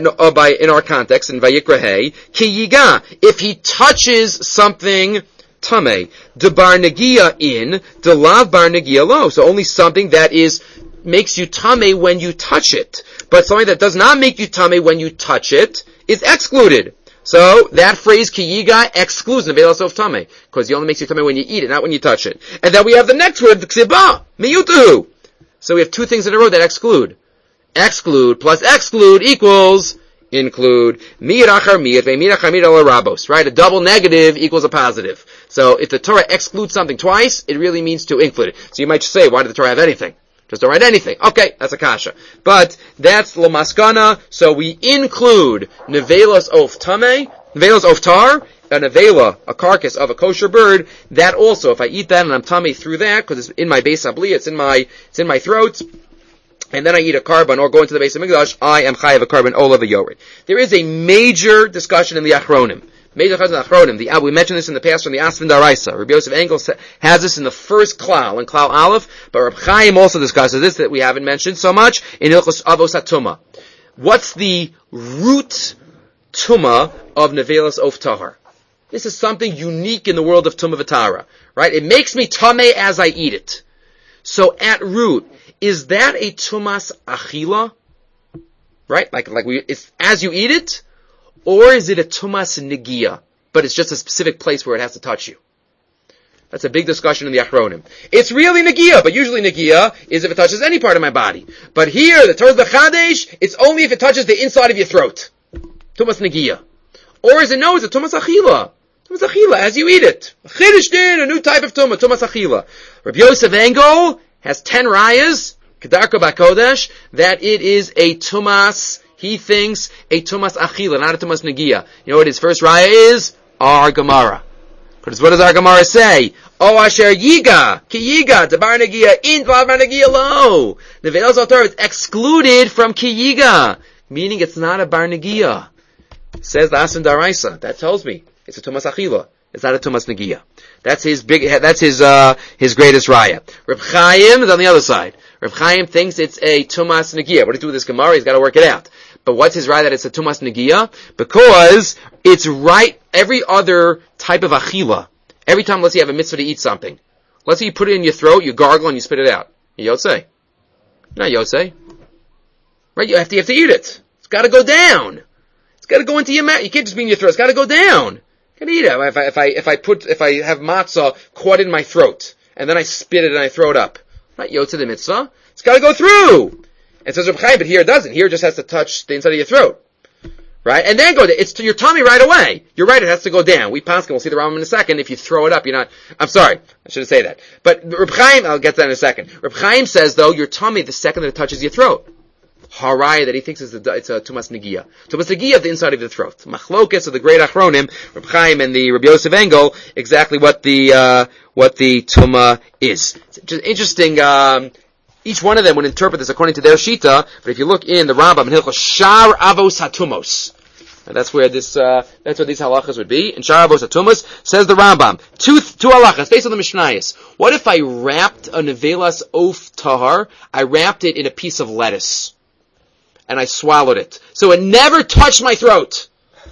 In our context, in Vayikra Hey, kiyiga, if he touches something tamei, de bar negia in, de lav bar negia lo. So only something that makes you tamei when you touch it. But something that does not make you tamei when you touch it is excluded. So that phrase kiyiga excludes nevelas of tamei, because it only makes you tamei when you eat it, not when you touch it. And then we have the next word, ksiba miyutahu. So we have 2 things in a row that exclude. Exclude plus exclude equals include. Mirachar miyat ve'mirachar miyat ala rabos. Right? A double negative equals a positive. So if the Torah excludes something twice, it really means to include it. So you might just say, why did the Torah have anything? Just don't write anything. Okay, that's a kasha. But that's lamaskana, so we include nevelas of tamei, nevelas of tar, a nevela, a carcass of a kosher bird. That also, if I eat that and I'm tamei through that, because it's in my beis habli, it's in my throat, and then I eat a carbon or go into the Beis Hamikdash, I am chayav a carbon olav yored. There is a major discussion in the Achronim. We mentioned this in the past from the Asfin Daraisa. Rabbi Yosef Engel has this in the first klal, in klal Aleph, but Reb Chaim also discusses this that we haven't mentioned so much in Hilchos Avos HaTuma. What's the root tuma of nevelas of tahar? This is something unique in the world of tuma v'tara, right? It makes me tamei as I eat it. So at root, is that a tumas achila? Right? It's as you eat it? Or is it a tumas negia, but it's just a specific place where it has to touch you? That's a big discussion in the Achronim. It's really negia, but usually negia is if it touches any part of my body. But here, the Torah B'Chadesh, it's only if it touches the inside of your throat. Tumas negia. Or is it no, it's a tumas achila. Tumas achila, as you eat it. Chiddush din, a new type of tumas achila. Rabbi Yosef Engel has 10 rayas, Kedarko B'Kodesh, that it is a tumas. He thinks a tumas achila, not a tumas negia. You know what his first raya is? our Gemara. Because what does our Gemara say? O asher yiga, ki yiga, debar negia, in bar negia lo. Nevelos al Torah is excluded from ki yiga, meaning it's not a bar negia. Says the Asin Daraisa. That tells me it's a tumas achila. It's not a tumas negia. That's his greatest raya. Reb Chaim is on the other side. Reb Chaim thinks it's a tumas negia. What do you do with this Gemara? He's got to work it out. But what's his raya that it's a tumas negia? Because it's right, every other type of achila, every time, let's say you have a mitzvah to eat something. Let's say you put it in your throat, you gargle, and you spit it out. Yotzei. Not yotzei. Right? You have to eat it. It's got to go down. It's got to go into your mouth. You can't just be in your throat. It's got to go down. You can eat it. If I have matzah caught in my throat, and then I spit it and I throw it up. Not yotzei the mitzvah. It's got to go through. And says Reb Chaim, but here it doesn't. Here it just has to touch the inside of your throat. Right? And then it's to your tummy right away. You're right, it has to go down. We paskin, we'll see the Rambam in a second. If you throw it up, I'm sorry, I shouldn't say that. But Reb Chaim, I'll get to that in a second. Reb Chaim says, though, your tummy, the second that it touches your throat. Haraya, that he thinks it's a tumas negia. Tumas negia of the inside of the throat. Machlokas of the great Achronim, Reb Chaim and the Rabbi Yosef Engel, exactly what the tuma is. It's just interesting, each one of them would interpret this according to their shita, but if you look in the Rambam, in Hilchos Shar Avos HaTumos, and that's where these halachas would be. In Shar Avos HaTumos, says the Rambam, two halachas, based on the Mishnayos. What if I wrapped a nevelas of tahar, I wrapped it in a piece of lettuce, and I swallowed it. So it never touched my throat.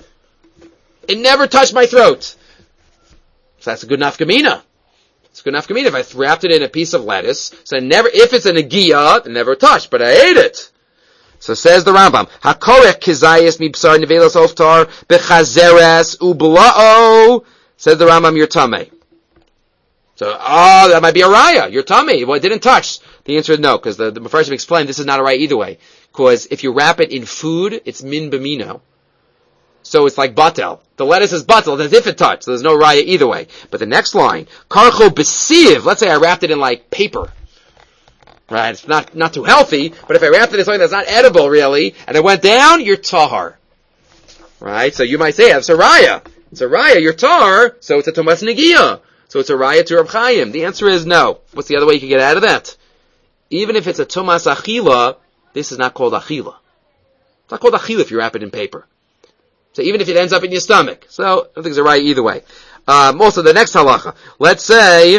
It never touched my throat. So that's a good nafkamina. It's good enough for me if I wrapped it in a piece of lettuce. So if it's a negia, it never touched, but I ate it. So says the Rambam, Hakorech kizayis mibsar nevelos oftar bechazeres ubla'o. Says the Rambam, your tummy. So, that might be a raya. Your tummy. Well, it didn't touch. The answer is no, because the Mefarshim explained this is not a raya either way. Because if you wrap it in food, it's min b'mino. So it's like batel. The lettuce is batel as if it touched. So there's no raya either way. But the next line, karcho besiv. Let's say I wrapped it in like paper. Right? It's not too healthy, but if I wrapped it in something that's not edible really, and it went down, you're tahar. Right? So you might say, it's a raya. It's a raya, you're tahar, so it's a tomas negia. So it's a raya to Reb Chaim. The answer is no. What's the other way you can get out of that? Even if it's a tomas achila, this is not called achila. It's not called achila if you wrap it in paper. So even if it ends up in your stomach. So, I don't think it's a right either way. Also, the next halacha. Let's say,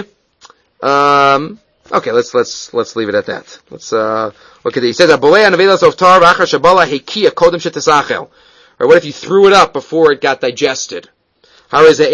okay, let's leave it at that. Let's, look at it. He says, or what if you threw it up before it got digested? And it's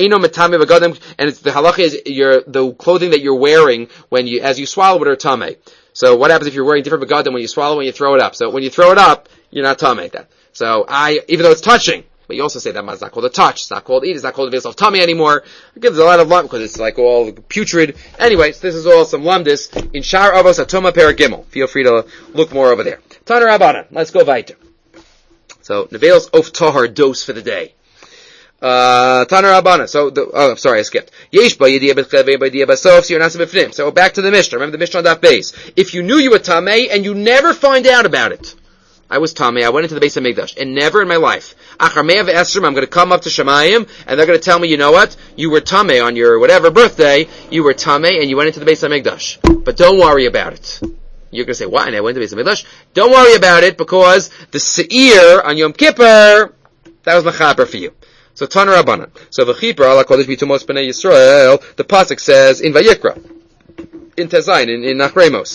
the halacha is the clothing that you're wearing as you swallow it or tame. So what happens if you're wearing different begadim when you swallow, when you throw it up? So when you throw it up, you're not tame that. So even though it's touching, but you also say that it's not called a touch, it's not called eat, it's not called a of tummy anymore. It gives a lot of lump because it's like all putrid. Anyways, this is all some lumdis in Shar Avos HaTuma Perek Gimel. Feel free to look more over there. Tana Rabbanan. Let's go weiter. So nevelos of tahar dose for the day. Tana Rabbanan. So sorry, I skipped. Yesh ba yediyah b'chevei ba yediyah b'sof so you're not b'fnim. So back to the Mishnah. Remember the Mishnah on Daf Beis. If you knew you were tamei and you never find out about it. I was tamei. I went into the Beis HaMikdash, and never in my life. I'm going to come up to Shemayim, and they're going to tell me, you know what? You were tamei on your whatever birthday. You were tamei, and you went into the Beis HaMikdash. But don't worry about it. You're going to say, why? And I went to the Beis HaMikdash. Don't worry about it, because the Seir on Yom Kippur, that was mechaper for you. So Tana Rabbanan. So v'chipra ala kodesh b'tumos b'nei Yisrael. The pasuk says in Vayikra. In Tezayin, in Nachremos.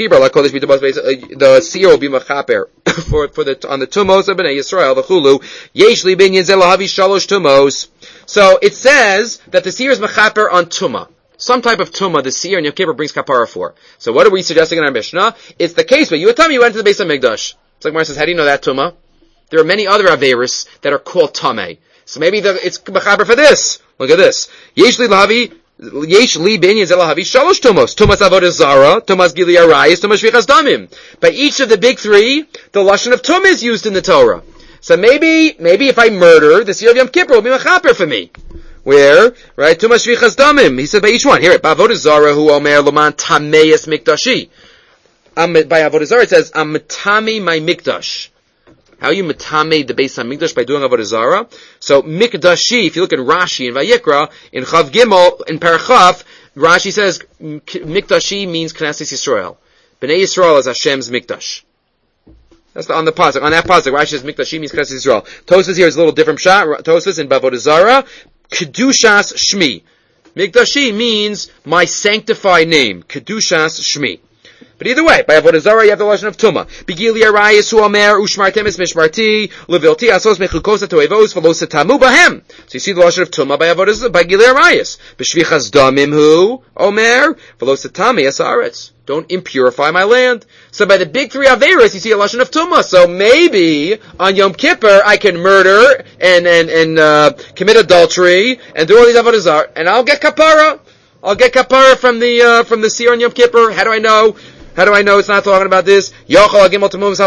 The seer will be mechaper on the tumos of Bnei Yisrael, the chulu, yesh li binyan zel lahavi shalosh tumos. So it says that the seer is mechaper on tuma. Some type of tuma the seer in Yom Kippur brings kapara for. So what are we suggesting in our Mishnah? It's the case where you tell me you went to the Beis HaMikdash. It's like Mar says, how do you know that tuma? There are many other averis that are called tamei. So maybe it's mechaper for this. Look at this. Yesh li lahavi Yesh li ben yezel lahavi shalosh tumos. Tumas avodah zara, tumas gili arayis, tumas shvichas damim. By each of the big three, the lashon of tum is used in the Torah. So maybe if I murder, the seer of Yom Kippur will be mechaper for me. Where? Right? Tumas shvichas damim. He said by each one. Here, by avodah zara hu omer loman tameis mikdashi. By avodah zara it says, I'm matami my mikdash. How you metame the Beis Hamikdash by doing avodah zara? So mikdashi, if you look at Rashi in Vayikra, in Chav Gimel, in Parachav, Rashi says mikdashi means Knesset Yisrael. Bnei Yisrael is Hashem's mikdash. That's on the pasuk. On that pasuk, Rashi says mikdashi means Knesset Yisrael. Tosfos here is a little different shot. Tosfos in Avodah Zara, Kedushas Shmi. Mikdashi means my sanctified name. Kedushas Shmi. But either way, by Avodah Zarah you have the lashon of Tumah. Bigili Arayis hu omer ushmartem es mishmarti levilti asos mechukosa toevos velosa tamu bahem. So you see the lashon of Tumah by Avodah Zarah, by Gili Arayis. B'shvichas damim hu omer velosa tami asaretz. Don't impurify my land. So by the big three Averos, you see a lashon of Tumah. So maybe on Yom Kippur I can murder and commit adultery and do all these Avodah Zarah, and I'll get kapara. I'll get kapara from the seer on Yom Kippur. How do I know? How do I know it's not talking about this? Maybe it should be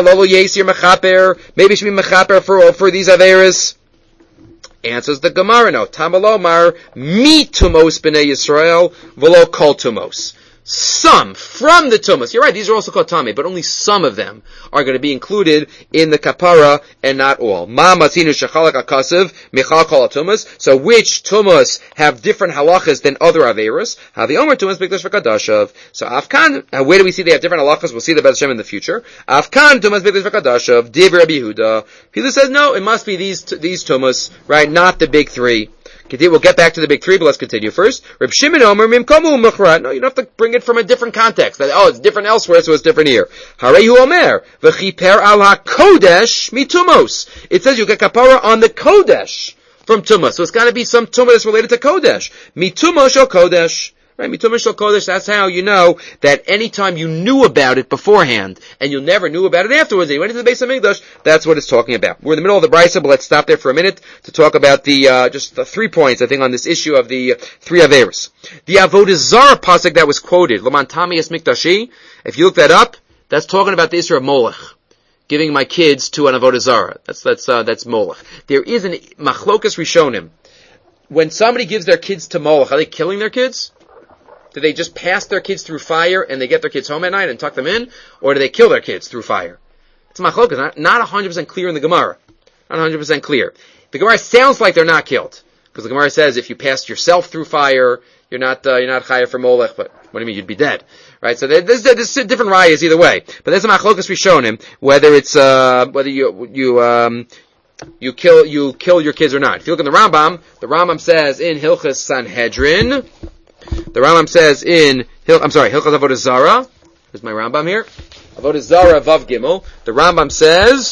mechaper for these averis. Answers the Gemara, no. Tamalomar, mi tumos b'nei Yisrael, v'lo kol tumos. Some from the tumas. You're right, these are also called tami, but only some of them are going to be included in the kapara and not all. Ma matinu shechalak akasav michal kol tumas. So which tumas have different halachas than other averos? Havi omer tumas b'kdash v'kadashav. So afkan, where do we see they have different halachas? We'll see the B'ez Hashem in the future. Afkan tumas b'kdash v'kadashav. Div Rabbi Yehuda. Peter says no, it must be these tumas, right? Not the big three. We'll get back to the big three, but let's continue first. Reb Shimon Omer mimkomu mechrat. No, you don't have to bring it from a different context. It's different elsewhere, so it's different here. Harehu Omer v'chiper al hakodesh mitumos. It says you get kapara on the kodesh from tumah, so it's got to be some tumah that's related to kodesh. Mitumos shel kodesh. Right, Mitumah shel kodesh, that's how you know that anytime you knew about it beforehand, and you never knew about it afterwards, and you went into the Beis Hamikdash, that's what it's talking about. We're in the middle of the Brisa, but let's stop there for a minute to talk about just the 3 points, I think, on this issue of the three Averos. The Avodah Zarah pasuk that was quoted, L'man tami es mikdashi, if you look that up, that's talking about the issue of Molech. Giving my kids to an Avodah Zarah. That's Molech. There is an Machlokas Rishonim. When somebody gives their kids to Molech, are they killing their kids? Do they just pass their kids through fire and they get their kids home at night and tuck them in? Or do they kill their kids through fire? It's machlokas, not 100% clear in the Gemara. Not 100% clear. The Gemara sounds like they're not killed. Because the Gemara says if you passed yourself through fire, you're not chayav for molech, but what do you mean? You'd be dead. Right? So there's different rayas either way. But there's a machlokas rishonim, whether it's, whether you kill your kids or not. If you look in the Rambam says in Hilchas Sanhedrin, the Rambam says in Hilchas Avodah Zara. Here's my Rambam here. Avodah Zara Vav Gimel. The Rambam says,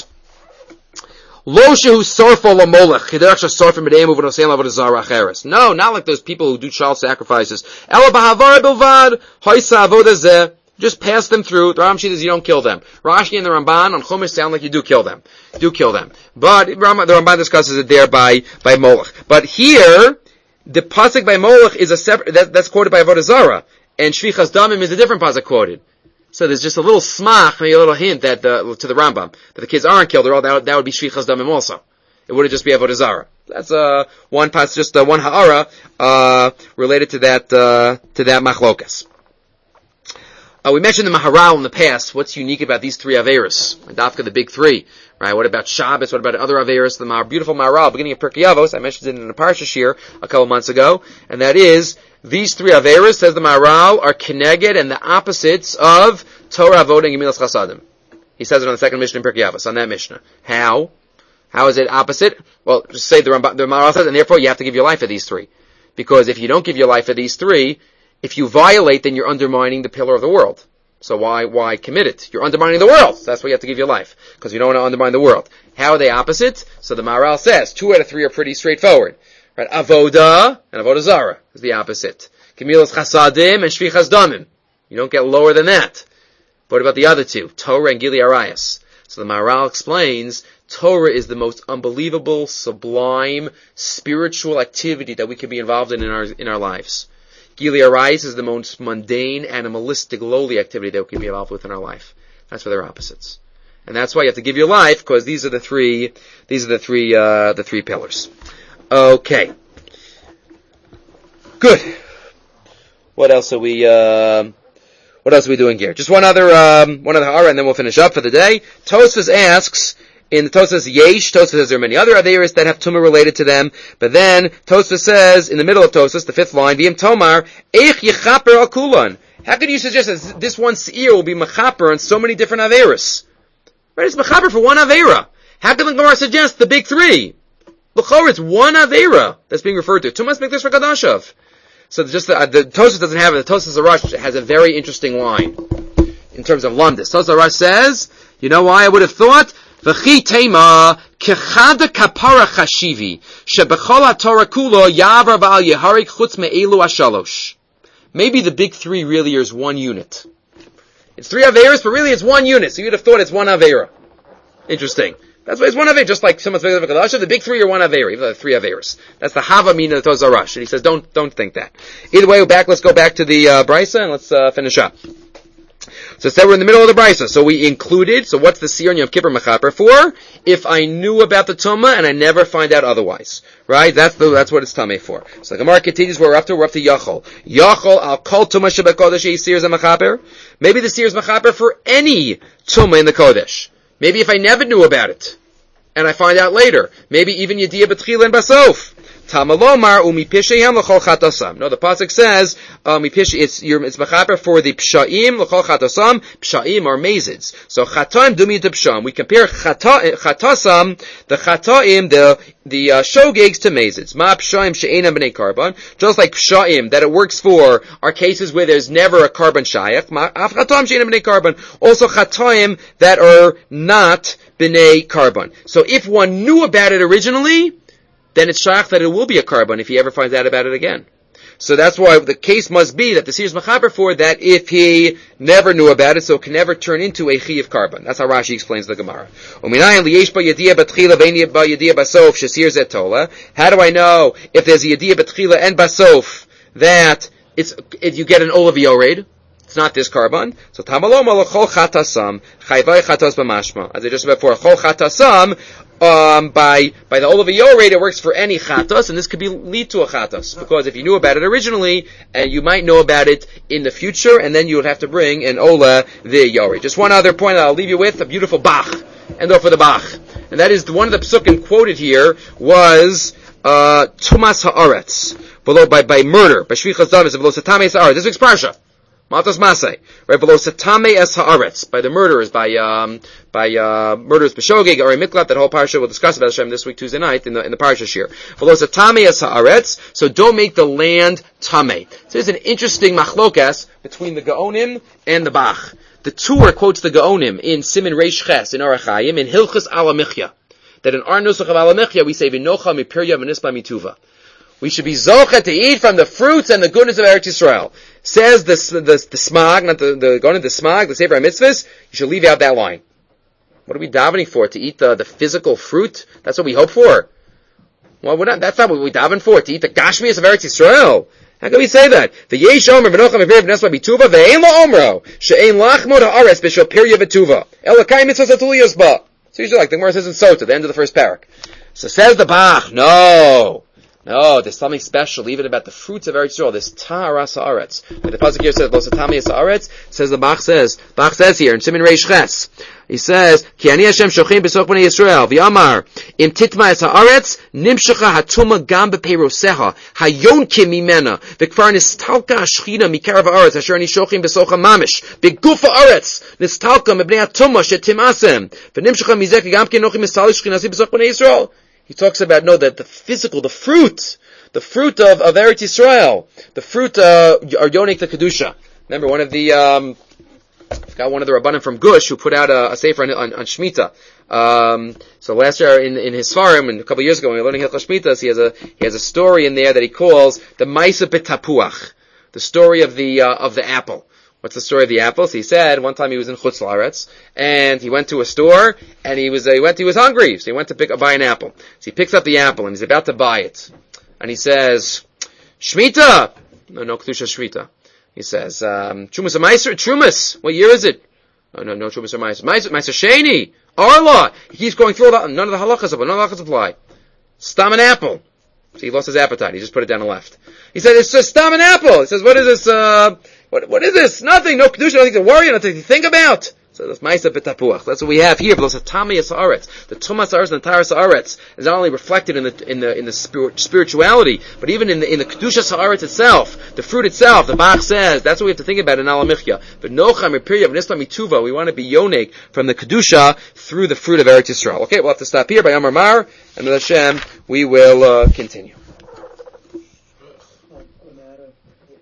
Lo shehu sorfo lamolech kederach shesorfim b'deim u'v'noseim avodah zara acheres. No, not like those people who do child sacrifices. Ela b'havar bilvad hoisa avodah zeh. Just pass them through. The Rambam says you don't kill them. Rashi and the Ramban on Chumash sound like you do kill them. But the Ramban discusses it there by Molech. But here, the pasuk by Molech is a separate, that's quoted by Avodah Zara, and Shvichas Damim is a different pasuk quoted. So there's just a little smach, maybe a little hint that to the Rambam that the kids aren't killed. That would be Shvichas Damim also. It wouldn't just be Avodah Zara. That's one pasuk, just one ha'ara related to that machlokas. We mentioned the Maharal in the past. What's unique about these three Averos? Dafka, the big three. Right? What about Shabbos? What about other Averos? The beautiful Maharal, beginning of Pirkei Avos, I mentioned it in the Parsha Shir a couple months ago, and that is, these three Averos, says the Maharal, are Keneged and the opposites of Torah, Avodah, and Gemilas Chasadim. He says it on the second Mishnah in Pirkei Avos, on that Mishnah. How? How is it opposite? Well, just say the Maharal says, and therefore you have to give your life for these three. Because if you don't give your life for these three, if you violate, then you're undermining the pillar of the world. So why commit it? You're undermining the world. So that's why you have to give your life. Because you don't want to undermine the world. How are they opposite? So the Maharal says, 2 out of 3 are pretty straightforward. Right? Avodah and Avodah Zara is the opposite. Gemilas Chasadim and Shvichas Damim. You don't get lower than that. What about the other 2? Torah and Gili Arayas. So the Maharal explains, Torah is the most unbelievable, sublime, spiritual activity that we can be involved in our lives. Gili Arayis is the most mundane, animalistic, lowly activity that we can be involved with in our life. That's why they're opposites. And that's why you have to give your life, because these are the three pillars. Okay. Good. What else are we doing here? Just one other ha'ara, and then we'll finish up for the day. Tosfos asks, In the Tosfos Yesh, Tosfos says there are many other Averis that have Tumah related to them, but then Tosfos says, in the middle of Tosfos, the 5th line, V'im Tomar, Eich Yechaper Akulan. How can you suggest that this one Seir will be Mechaper on so many different Averis? Right, it's Mechaper for one Avera. How can the Gemara suggest the big 3? L'chor, it's one Avera that's being referred to. Tumas Mikdash for Kadashav. So just the Tosfos doesn't have it. The Tosfos Arash has a very interesting line in terms of Lamdis. Tosfos Arash says, you know why I would have thought? V'chi tema kechada kapara chashivi shebechol haTorah kulo yavar v'al yeharik chutz me'elu ashalosh. Maybe the big 3 really is one unit. It's 3 Averas, but really it's one unit. So you'd have thought it's one Avera. Interesting. That's why it's one Avera, just like someone's the big 3 are one Avera, even though 3 Averas. That's the Hava Mina of the Tosfos Arash. And he says, don't think that. Either way, let's go back to the Brisa and let's finish up. So instead we're in the middle of the Brisa. So we included, so what's the Seir on Yom Kippur Mechaper for? If I knew about the Tumah and I never find out otherwise. Right? That's what it's Tameh for. So the Gemara continues where we're up to Yachol. Yachol al kol Tumah shebekodesh Seir is a Mechaper. Maybe the Seir is Mechaper for any Tumah in the Kodesh. Maybe if I never knew about it, and I find out later. Maybe even Yediyah B'tchila and Basof. Tamalomar u'mipishayam l'chol chatasam. No, the pasuk says it's mechaper for the pshaim l'chol chatasam. Pshaim are mazids. So chataim dumi to psham. We compare chatasam, the chataim, the shogigs to mazids. Ma pshaim she'enam b'nei karban. Just like pshaim that it works for are cases where there's never a carbon shayach. Ma af chataim she'enam b'nei karban. Also chataim that are not b'nei karban. So if one knew about it originally, then it's shayach that it will be a carbon if he ever finds out about it again. So that's why the case must be that the Seir is mechaper for that if he never knew about it, so it can never turn into a chiv carbon. That's how Rashi explains the Gemara. How do I know if there's a yediyah b'tchila and basof that you get an olav yored? It's not this carbon. So tamaloma l'chol chatasam chayvay chatas b'mashma. As I just said before, chol chatasam by the olav yored it works for any chatas, and this could lead to a chatas because if you knew about it originally, and you might know about it in the future, and then you would have to bring an ola the yored. Just one other point I'll leave you with: a beautiful Bach, and for the Bach, and that is one of the psukim quoted here was tumas haaretz below by murder by shvichas damas below satames haaretz. This week's parsha. Matas Masay, right below Satame es Haaretz, by the murderers, by murderers B'Shogeg, or Miklat, that whole parsha we'll discuss about Hashem this week, Tuesday night, in the parsha shir. Below Satame es Haaretz, so don't make the land Tameh. So there's an interesting machlokas between the Gaonim and the Bach. The Tur quotes the Gaonim in Siman Reish Ches, in Arachayim, in Hilchus Ala Michya, that in our Nusach of Ala Michya, we say, V'nocha mipirya v'nispa mituva. We should be zocha to eat from the fruits and the goodness of Eretz Yisrael. Says the smag, not the Gaonim, the smag, the Sefer HaMitzvahs, you should leave out that line. What are we davening for? To eat the physical fruit? That's what we hope for? Well, that's not what we daven for, to eat the gashmias of Eretz Yisrael. How can we say that? The yesh omer v'nocha mevir v'nesma bituva ve'ein lo omro she'ein lachmod ha'aretz b'shel pirya v'tuva elakai mitzvah atuliyos ba. So usually like the Gemara says in Sota, the end of the first parak. So says the Bach, no, there's something special even about the fruits of Eretz Yisrael. This ta'aras ha'aretz. But the pasuk here says lo satami es ha'aretz. Says the Bach says here in Siman Reish Ches. He says ki ani Hashem shochim b'soch bnei Yisrael v'amar im titma es ha'aretz nimshacha hatuma gam b'peiroseha hayonkim mimena v'kvar nistalka hashchina mikarav ha'aretz asher ani shochim b'soch ha'mamish b'guf ha'aretz nistalka mebnei hatuma shetimasem v'nimshacha mizeh gam ki nochim mistal shchinasi b'soch bnei Yisrael. He talks about, that the physical, the fruit of Eretz Yisrael, the fruit, are yonik the Kedusha. Remember one of the Rabbanim from Gush who put out a sefer on Shemitah. So last year in his Sfarim, and a couple of years ago when we were learning Hilchos Shmitas, he has a story in there that he calls the Maisa B'Tapuach, the story of the apple. What's the story of the apples? He said one time he was in Chutz La'aretz and he went to a store and he was hungry, so he went to buy an apple. So he picks up the apple and he's about to buy it, and he says, "Shmita." No Kedusha Shmita. He says, "Trumas or Meiser? Trumas. What year is it?" No Trumas or Meiser. Meiser Sheni. Arla. He keeps going through none of the halachas apply. Stam an apple. So he lost his appetite. He just put it down and left. He said, "It's just stam an apple." He says, "What is this? What is this? Nothing. No Kedusha. Nothing to worry. Nothing to think about." So that's Ma'isa b'tapuach. That's what we have here. But the Tamiyas Haaretz, the Tumas Haaretz and the Taras Haaretz is not only reflected in the spirituality, but even in the Kedushas Haaretz itself, the fruit itself. The Bach says that's what we have to think about in Alamichya. But Nocham Repirya v'Nisla Mituva, we want to be yonik from the Kedusha through the fruit of Eretz Yisrael. Okay, we'll have to stop here by Amar Mar, and with Hashem we will continue.